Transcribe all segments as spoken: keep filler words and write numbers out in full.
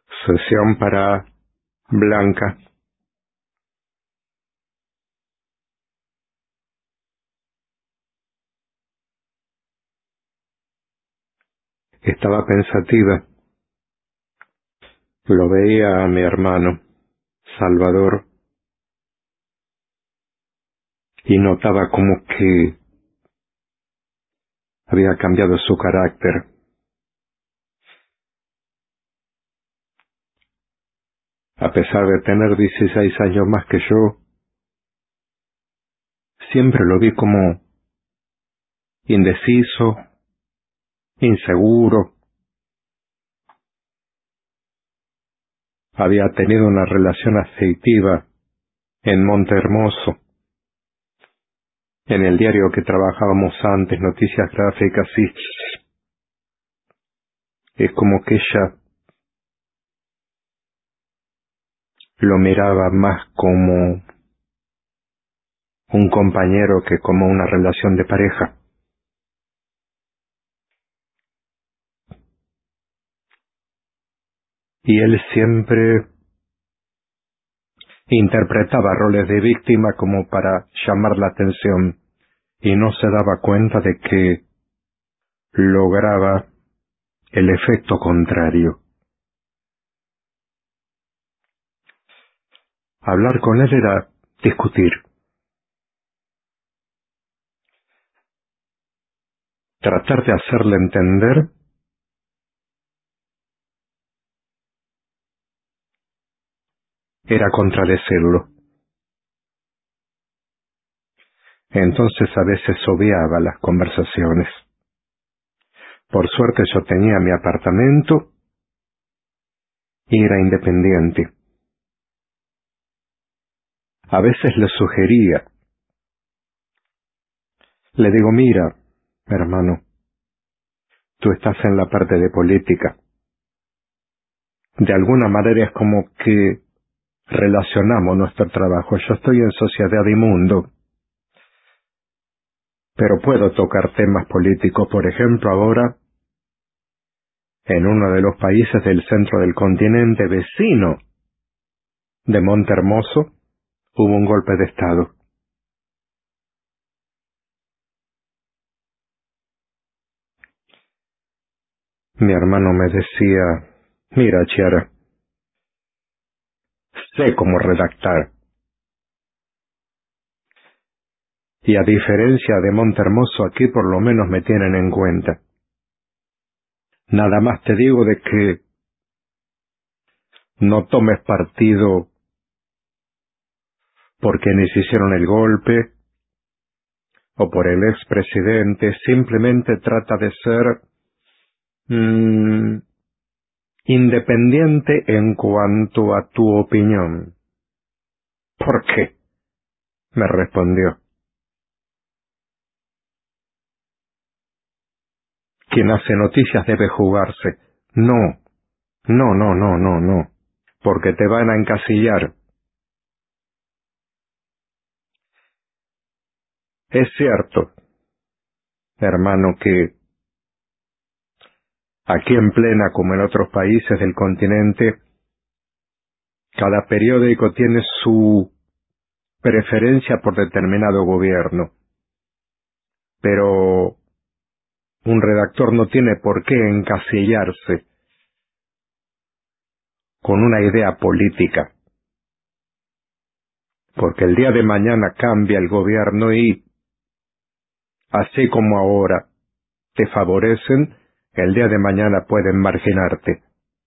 Sesión para Blanca. Estaba pensativa. Lo veía a mi hermano, Salvador, y notaba como que había cambiado su carácter. A pesar de tener dieciséis años más que yo, siempre lo vi como indeciso, inseguro. Había tenido una relación afectiva en Monte Hermoso. En el diario que trabajábamos antes, Noticias Gráficas, y es como que ella lo miraba más como un compañero que como una relación de pareja. Y él siempre interpretaba roles de víctima como para llamar la atención y no se daba cuenta de que lograba el efecto contrario. Hablar con él era discutir, tratar de hacerle entender era contradecirlo. Entonces a veces obviaba las conversaciones. Por suerte yo tenía mi apartamento y era independiente. A veces le sugería, le digo, mira, hermano, tú estás en la parte de política. De alguna manera es como que relacionamos nuestro trabajo. Yo estoy en Sociedad y Mundo, pero puedo tocar temas políticos. Por ejemplo, ahora, en uno de los países del centro del continente vecino de Monte Hermoso, hubo un golpe de Estado. Mi hermano me decía, mira, Chiara, sé cómo redactar. Y a diferencia de Monte Hermoso, aquí por lo menos me tienen en cuenta. Nada más te digo de que no tomes partido por quienes hicieron el golpe o por el expresidente, simplemente trata de ser mmm, independiente en cuanto a tu opinión. ¿Por qué? Me respondió. Quien hace noticias debe jugarse. No, no, no, no, no, no, porque te van a encasillar. Es cierto, hermano, que aquí en Plena, como en otros países del continente, cada periódico tiene su preferencia por determinado gobierno. Pero un redactor no tiene por qué encasillarse con una idea política, porque el día de mañana cambia el gobierno y, así como ahora te favorecen, el día de mañana pueden marginarte.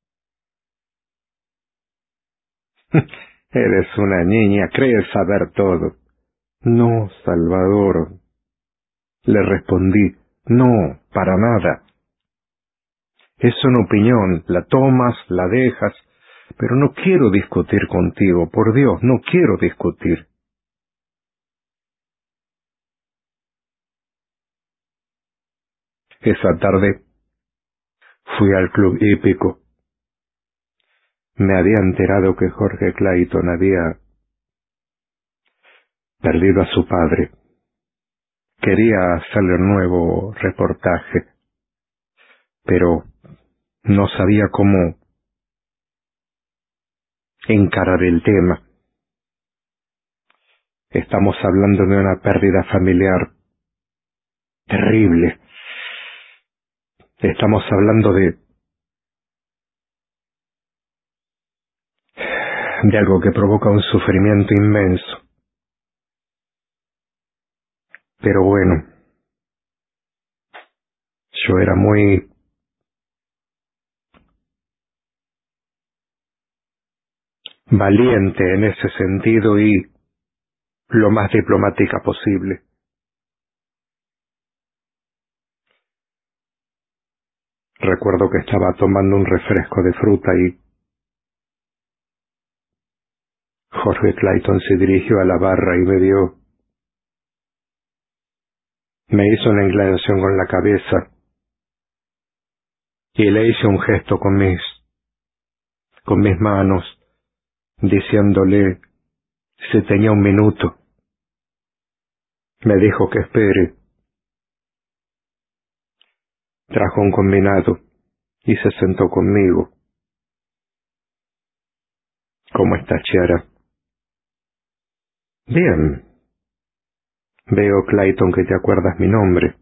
Eres una niña, crees saber todo. No, Salvador, le respondí, no, para nada. Es una opinión, la tomas, la dejas, pero no quiero discutir contigo, por Dios, no quiero discutir. Esa tarde fui al club hípico. Me había enterado que Jorge Clayton había perdido a su padre. Quería hacerle un nuevo reportaje, pero no sabía cómo encarar el tema. Estamos hablando de una pérdida familiar terrible. Estamos hablando de de algo que provoca un sufrimiento inmenso. Pero bueno, yo era muy valiente en ese sentido y lo más diplomática posible. Recuerdo que estaba tomando un refresco de fruta y Jorge Clayton se dirigió a la barra y me dio, me hizo una inclinación con la cabeza y le hice un gesto con mis, con mis manos, diciéndole si tenía un minuto. Me dijo que espere. Trajo un combinado y se sentó conmigo. ¿Cómo está, Chiara? Bien. Veo, Clayton, que te acuerdas mi nombre.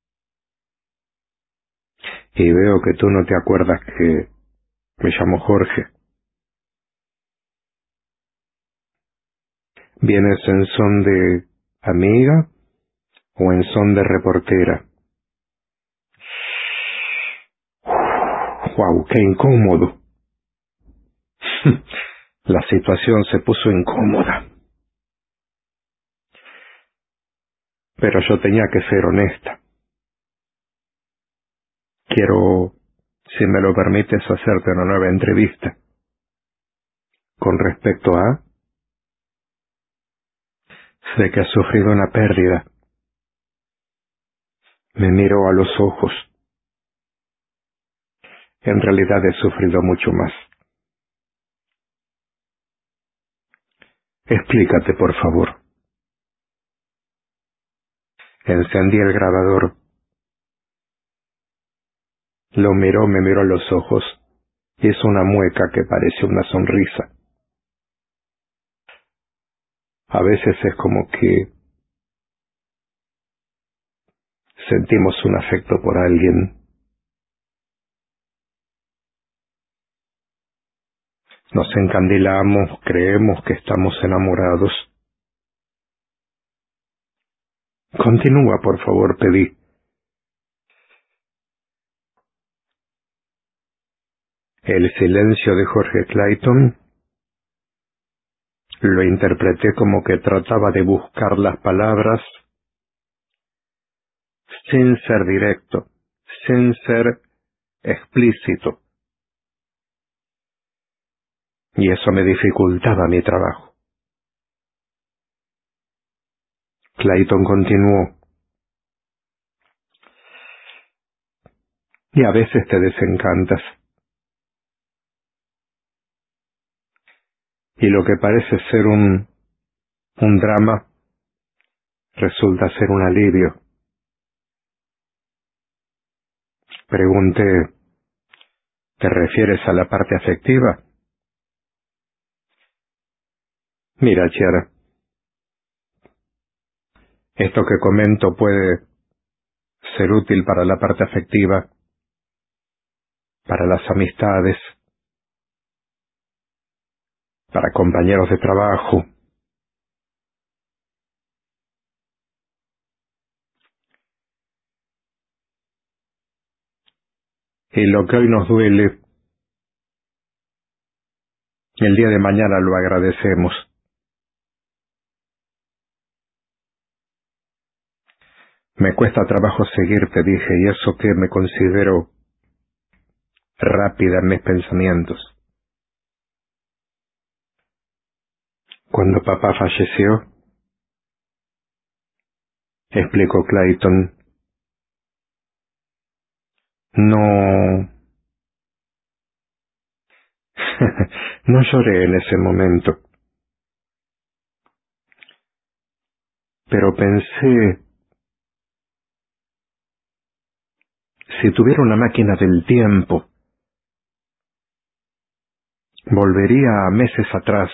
Y veo que tú no te acuerdas que me llamo Jorge. ¿Vienes en son de amiga o en son de reportera? ¡Guau, qué incómodo! La situación se puso incómoda. Pero yo tenía que ser honesta. Quiero, si me lo permites, hacerte una nueva entrevista. Con respecto a... Sé que has sufrido una pérdida. Me miró a los ojos. En realidad he sufrido mucho más. Explícate, por favor. Encendí el grabador. Lo miró, me miró a los ojos. Hizo una mueca que pareció una sonrisa. A veces es como que sentimos un afecto por alguien. Nos encandilamos, creemos que estamos enamorados. Continúa, por favor, pedí. El silencio de Jorge Clayton lo interpreté como que trataba de buscar las palabras sin ser directo, sin ser explícito. Y eso me dificultaba mi trabajo. Clayton continuó. Y a veces te desencantas. Y lo que parece ser un, un drama resulta ser un alivio. Pregunté, ¿te refieres a la parte afectiva? Mira, Chiara, esto que comento puede ser útil para la parte afectiva, para las amistades, para compañeros de trabajo. Y lo que hoy nos duele, el día de mañana lo agradecemos. Me cuesta trabajo seguirte, dije, y eso que me considero rápida en mis pensamientos. Cuando papá falleció, explicó Clayton, no... no lloré en ese momento, pero pensé, si tuviera una máquina del tiempo, Volvería a meses atrás.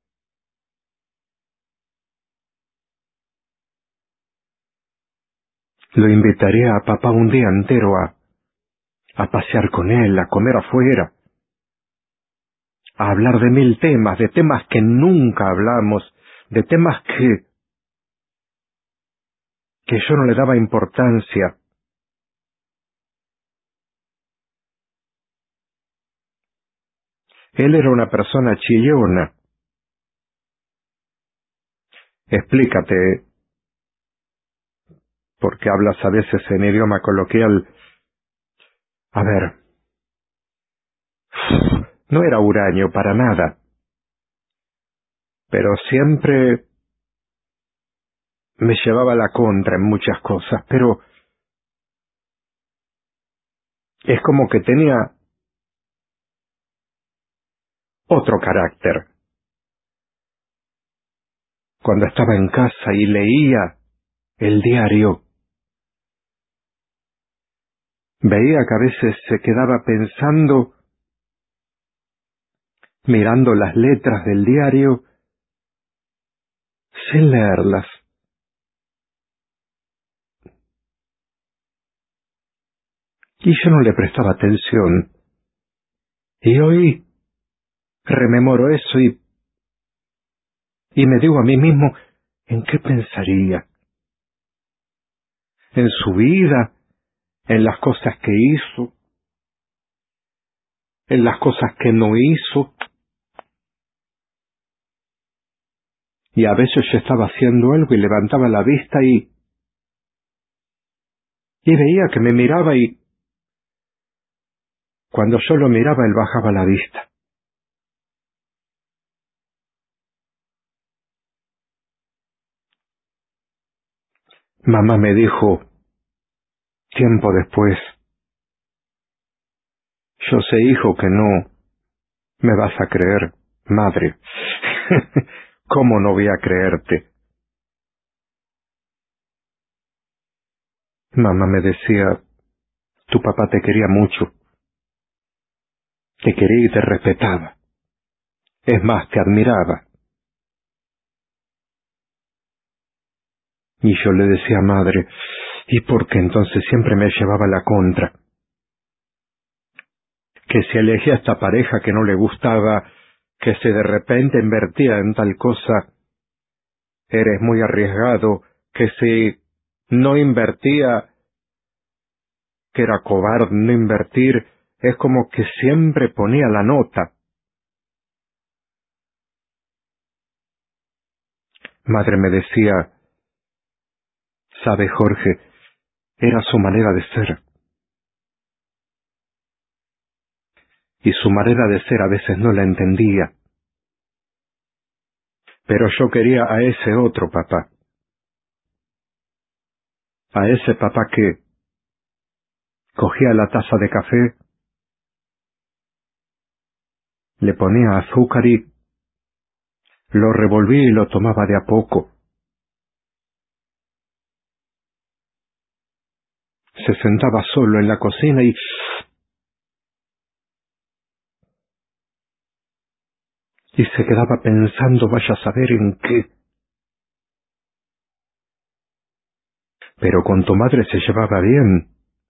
Lo invitaría a papá un día entero a, a pasear con él, a comer afuera, a hablar de mil temas, de temas que nunca hablamos, de temas que, que yo no le daba importancia. Él era una persona chillona. Explícate, porque hablas a veces en idioma coloquial. A ver, no era huraño para nada, pero siempre me llevaba la contra en muchas cosas, pero es como que tenía otro carácter. Cuando estaba en casa y leía el diario, veía que a veces se quedaba pensando, mirando las letras del diario, sin leerlas. Y yo no le prestaba atención. Y hoy rememoro eso y, y me digo a mí mismo, ¿en qué pensaría? ¿En su vida? ¿En las cosas que hizo? ¿En las cosas que no hizo? Y a veces yo estaba haciendo algo y levantaba la vista y, y veía que me miraba y cuando yo lo miraba él bajaba la vista. Mamá me dijo, tiempo después, yo sé, hijo, que no me vas a creer, madre. ¿Cómo no voy a creerte? Mamá me decía, tu papá te quería mucho, te quería y te respetaba. Es más, te admiraba. Y yo le decía, madre, ¿y por qué entonces siempre me llevaba la contra? Que si elegía esta pareja que no le gustaba, que si de repente invertía en tal cosa, eres muy arriesgado, que si no invertía, que era cobarde no invertir, es como que siempre ponía la nota. Madre me decía, sabe Jorge, era su manera de ser. Y su manera de ser a veces no la entendía. Pero yo quería a ese otro papá. A ese papá que cogía la taza de café, le ponía azúcar y lo revolvía y lo tomaba de a poco. Se sentaba solo en la cocina y y se quedaba pensando, vaya a saber en qué. Pero con tu madre se llevaba bien.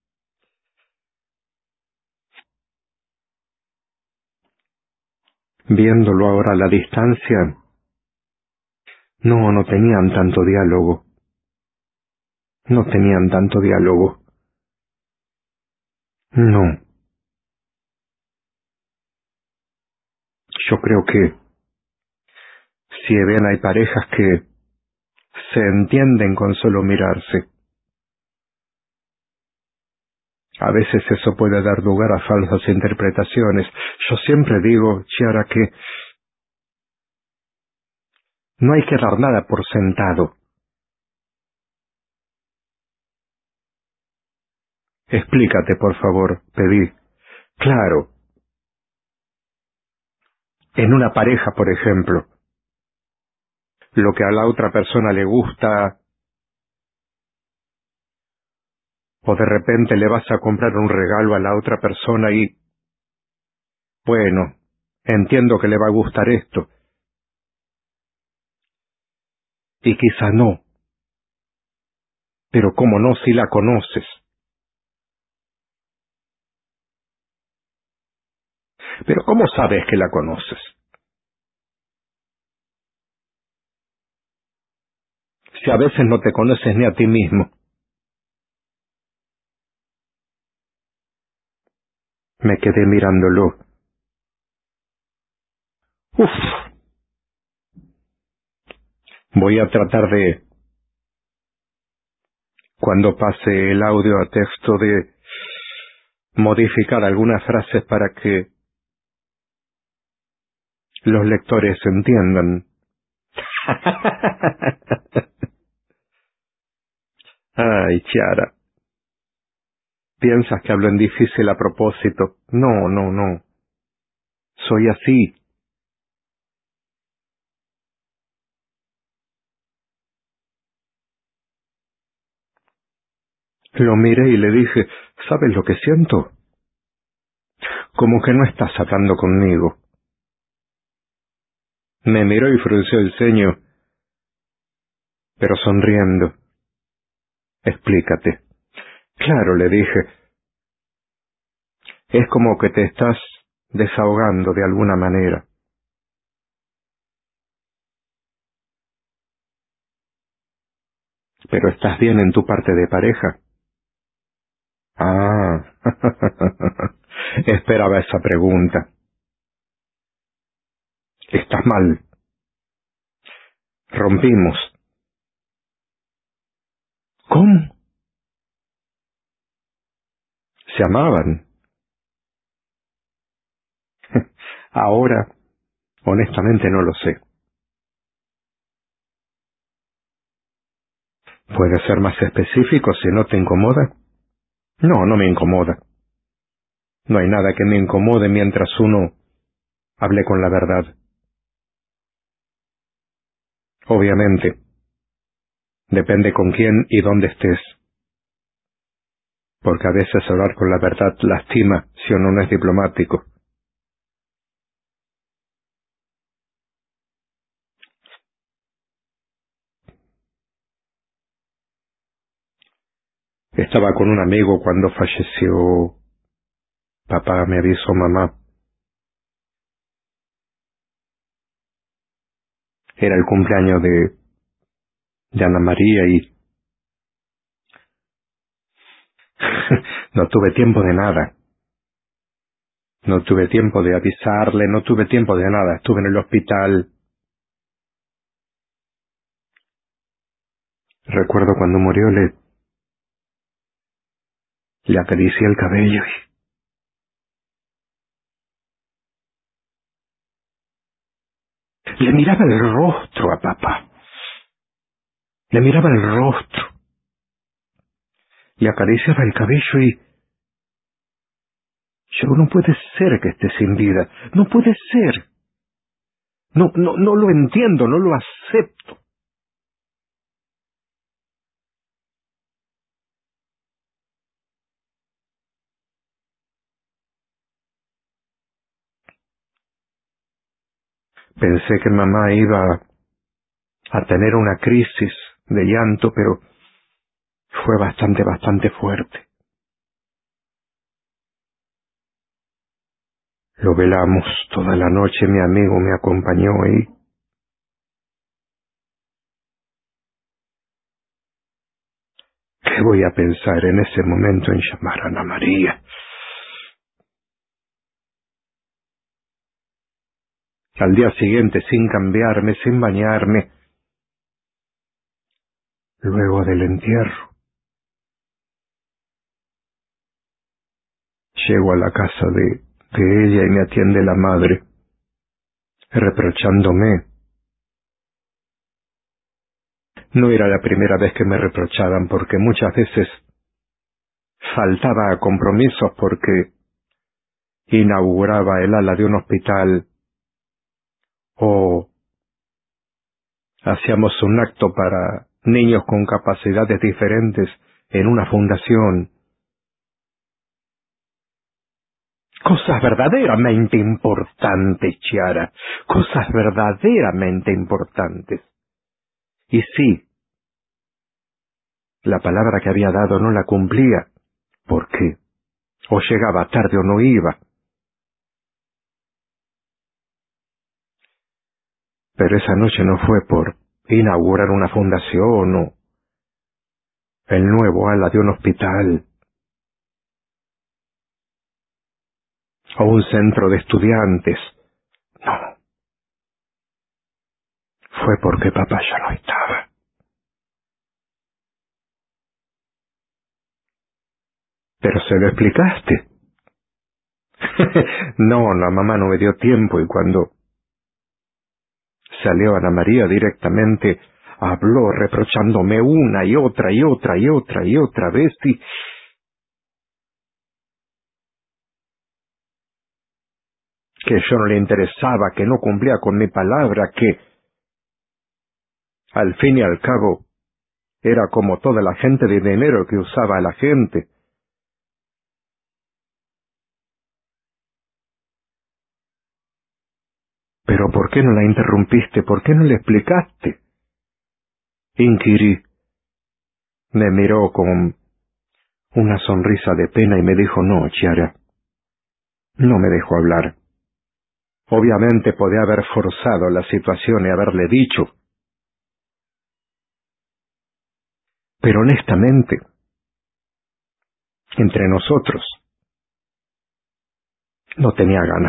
Viéndolo ahora a la distancia, no, no tenían tanto diálogo. No tenían tanto diálogo. No. Yo creo que, si bien hay parejas que se entienden con solo mirarse, a veces eso puede dar lugar a falsas interpretaciones. Yo siempre digo, Chiara, que no hay que dar nada por sentado. Explícate, por favor, pedí. Claro, en una pareja, por ejemplo, lo que a la otra persona le gusta, o de repente le vas a comprar un regalo a la otra persona y, bueno, Entiendo que le va a gustar esto. Y quizá no. Pero cómo no si la conoces. Pero ¿cómo sabes que la conoces? Si a veces no te conoces ni a ti mismo. Me quedé mirándolo. Uf. Voy a tratar de, cuando pase el audio a texto, de modificar algunas frases para que los lectores entiendan. Ay, Chiara. ¿Piensas que hablo en difícil a propósito? No, no, no. Soy así. Lo miré y le dije, ¿sabes lo que siento? Como que no estás hablando conmigo. Me miró y frunció el ceño, pero sonriendo. Explícate. Claro, le dije, es como que te estás desahogando de alguna manera. Pero estás bien en tu parte de pareja. Ah, esperaba esa pregunta. Estás mal. Rompimos. ¿Cómo? Se amaban. Ahora, honestamente no lo sé. ¿Puedes ser más específico si no te incomoda? No, no me incomoda. No hay nada que me incomode mientras uno hable con la verdad. Obviamente, depende con quién y dónde estés. Porque a veces hablar con la verdad lastima si uno no es diplomático. Estaba con un amigo cuando falleció papá, me avisó mamá. Era el cumpleaños de, de Ana María y no tuve tiempo de nada. No tuve tiempo de avisarle, no tuve tiempo de nada. Estuve en el hospital. Recuerdo cuando murió le, le acaricié el cabello y le miraba el rostro a papá. Le miraba el rostro. Le acariciaba el cabello y... Yo, no puede ser que esté sin vida. No puede ser. No, no, no lo entiendo, no lo acepto. Pensé que mamá iba a tener una crisis de llanto, pero fue bastante, bastante fuerte. Lo velamos toda la noche, mi amigo me acompañó y... ¿Qué voy a pensar en ese momento en llamar a Ana María? Al día siguiente, sin cambiarme, sin bañarme, luego del entierro, llego a la casa de, de ella y me atiende la madre, reprochándome. No era la primera vez que me reprochaban, porque muchas veces faltaba a compromisos porque inauguraba el ala de un hospital o hacíamos un acto para niños con capacidades diferentes en una fundación. Cosas verdaderamente importantes, Chiara. Cosas verdaderamente importantes. Y sí, la palabra que había dado no la cumplía. ¿Por qué? O llegaba tarde o no iba. Pero esa noche no fue por inaugurar una fundación o el nuevo ala de un hospital o un centro de estudiantes. No. Fue porque papá ya no estaba. ¿Pero se lo explicaste? No, la mamá no me dio tiempo y cuando salió Ana María directamente habló reprochándome una y otra y otra y otra y otra vez y... que yo no le interesaba, que no cumplía con mi palabra, que al fin y al cabo era como toda la gente de dinero que usaba a la gente. Pero ¿por qué no la interrumpiste? ¿Por qué no le explicaste? Inquirí. Me miró con una sonrisa de pena y me dijo, no, Chiara, no me dejó hablar. Obviamente podía haber forzado la situación y haberle dicho. Pero honestamente, entre nosotros, no tenía ganas.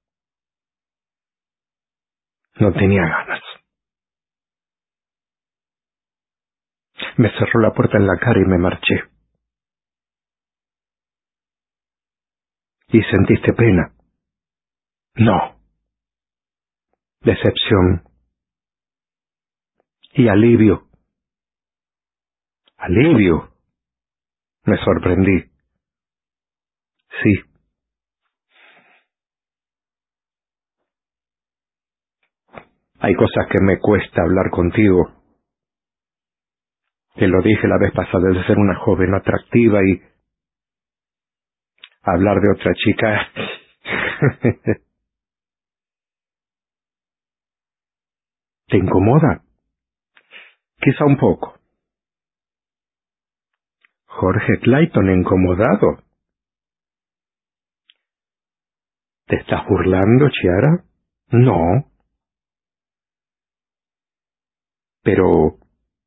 No tenía ganas. Me cerró la puerta en la cara y me marché. ¿Y sentiste pena? No. Decepción. Y alivio. ¿Alivio? Me sorprendí. Sí. Hay cosas que me cuesta hablar contigo. Te lo dije la vez pasada, de ser una joven atractiva y hablar de otra chica. ¿Te incomoda? Quizá un poco. Jorge Clayton incomodado. ¿Te estás burlando, Chiara? No. Pero...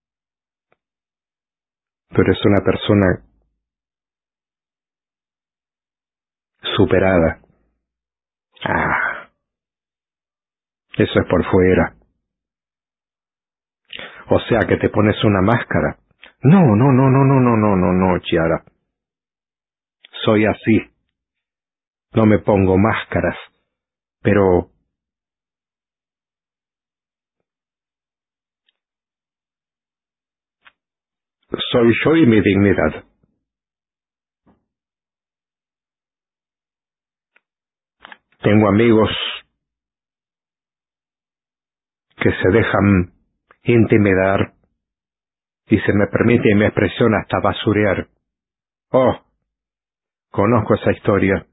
pero es una persona superada. Ah, eso es por fuera. O sea que te pones una máscara. No, no, no, no, no, no, no, no, no, Chiara. Soy así. No me pongo máscaras. Pero... soy yo y mi dignidad. Tengo amigos que se dejan intimidar y se me permite mi expresión hasta basurear. Oh, conozco esa historia.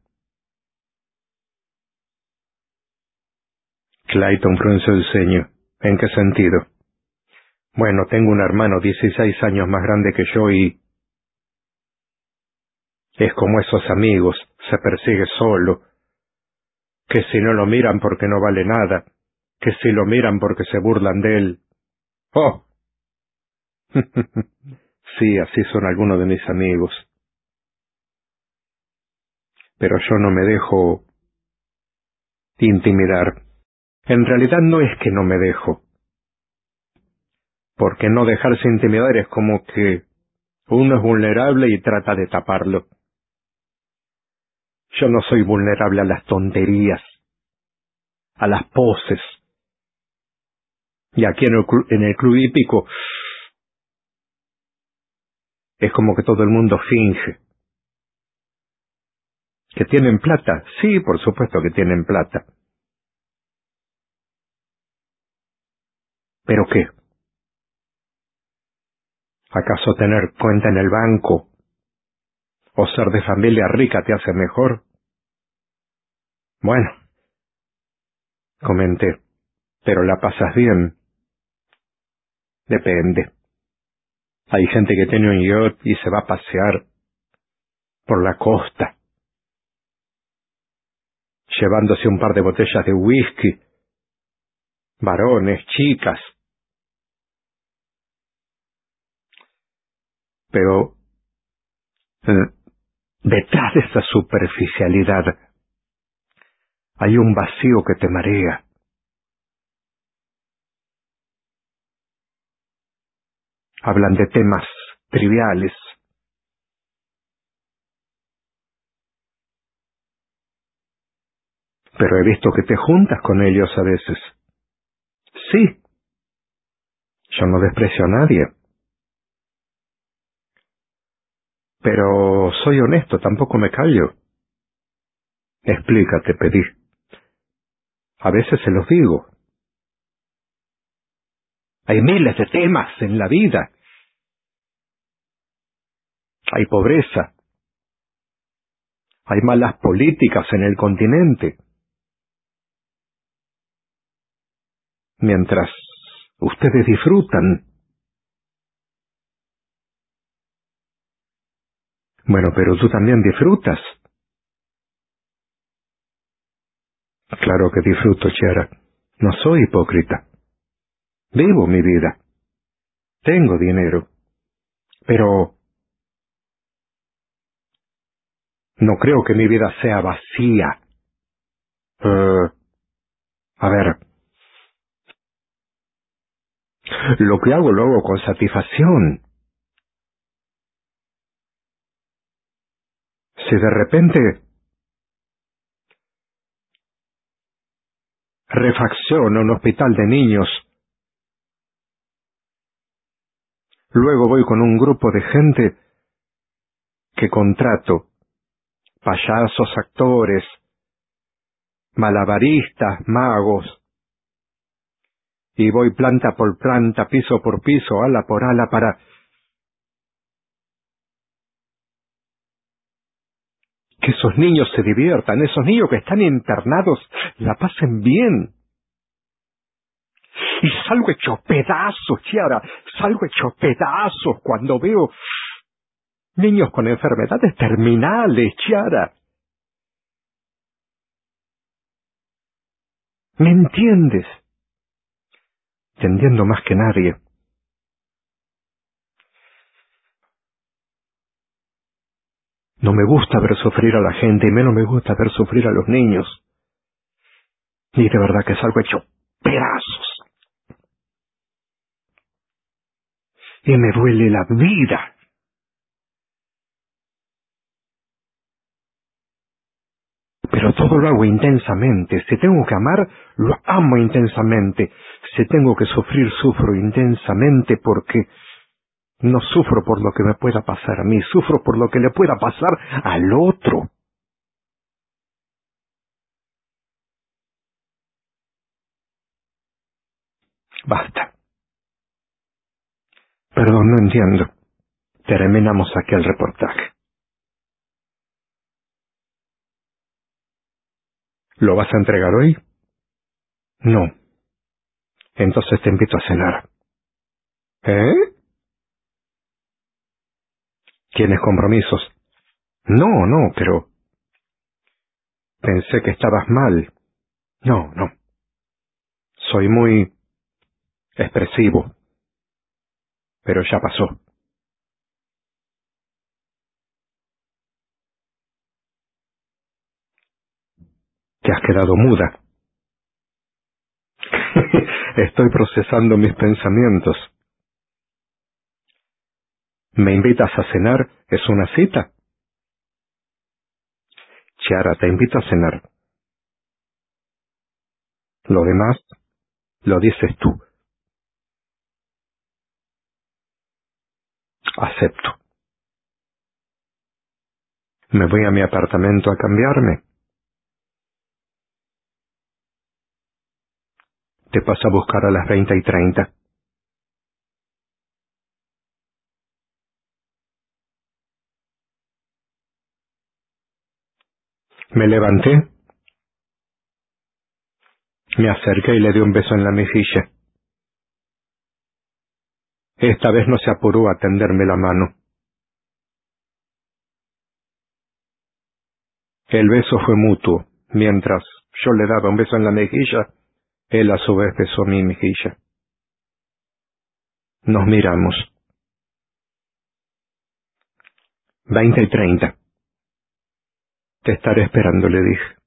Clayton frunció el ceño. ¿En qué sentido? Bueno, tengo un hermano dieciséis años más grande que yo y es como esos amigos, se persigue solo, que si no lo miran porque no vale nada, que si lo miran porque se burlan de él. Oh, sí, así son algunos de mis amigos. Pero yo no me dejo intimidar. En realidad no es que no me dejo, porque no dejarse intimidar es como que uno es vulnerable y trata de taparlo. Yo no soy vulnerable a las tonterías, a las poses. Y aquí en el, clu- en el club hípico es como que todo el mundo finge. ¿Que tienen plata? Sí, por supuesto que tienen plata. ¿Pero qué? ¿Acaso tener cuenta en el banco o ser de familia rica te hace mejor? Bueno, comenté, ¿pero la pasas bien? Depende. Hay gente que tiene un yacht y se va a pasear por la costa, llevándose un par de botellas de whisky, varones, chicas. Pero eh, detrás de esa superficialidad hay un vacío que te marea. Hablan de temas triviales, pero he visto que te juntas con ellos a veces. Sí, yo no desprecio a nadie, pero soy honesto, tampoco me callo. Explícate, pedí. A veces se los digo. Hay miles de temas en la vida. Hay pobreza, hay malas políticas en el continente. Mientras ustedes disfrutan. Bueno, pero tú también disfrutas. Claro que disfruto, Chiara. No soy hipócrita. Vivo mi vida. Tengo dinero. Pero no creo que mi vida sea vacía. Eh, a ver, lo que hago lo hago con satisfacción. Si de repente refacciono un hospital de niños, luego voy con un grupo de gente que contrato, payasos, actores, malabaristas, magos, y voy planta por planta, piso por piso, ala por ala, para que esos niños se diviertan, esos niños que están internados la pasen bien. Y salgo hecho pedazos, Chiara, salgo hecho pedazos cuando veo niños con enfermedades terminales, Chiara. ¿Me entiendes? Te entiendo más que nadie. No me gusta ver sufrir a la gente y menos me gusta ver sufrir a los niños. Y de verdad que salgo hecho pedazos. Y me duele la vida. Pero todo lo hago intensamente. Si tengo que amar, lo amo intensamente. Si tengo que sufrir, sufro intensamente porque no sufro por lo que me pueda pasar a mí, sufro por lo que le pueda pasar al otro. Basta. Perdón, no entiendo. Terminamos aquí el reportaje. ¿Lo vas a entregar hoy? No. Entonces te invito a cenar. ¿Eh? ¿Tienes compromisos? No, no, pero pensé que estabas mal. No, no. Soy muy expresivo, pero ya pasó. Te has quedado muda. Estoy procesando mis pensamientos. ¿Me invitas a cenar? ¿Es una cita? Chiara, te invito a cenar. Lo demás lo dices tú. Acepto. Me voy a mi apartamento a cambiarme. Te paso a buscar a las veinte y treinta. Me levanté Me acerqué y le di un beso en la mejilla. Esta vez no se apuró a tenderme la mano. El beso fue mutuo. Mientras yo le daba un beso en la mejilla, él a su vez besó mi mejilla. Nos miramos. Veinte y treinta. Te estaré esperando, le dije.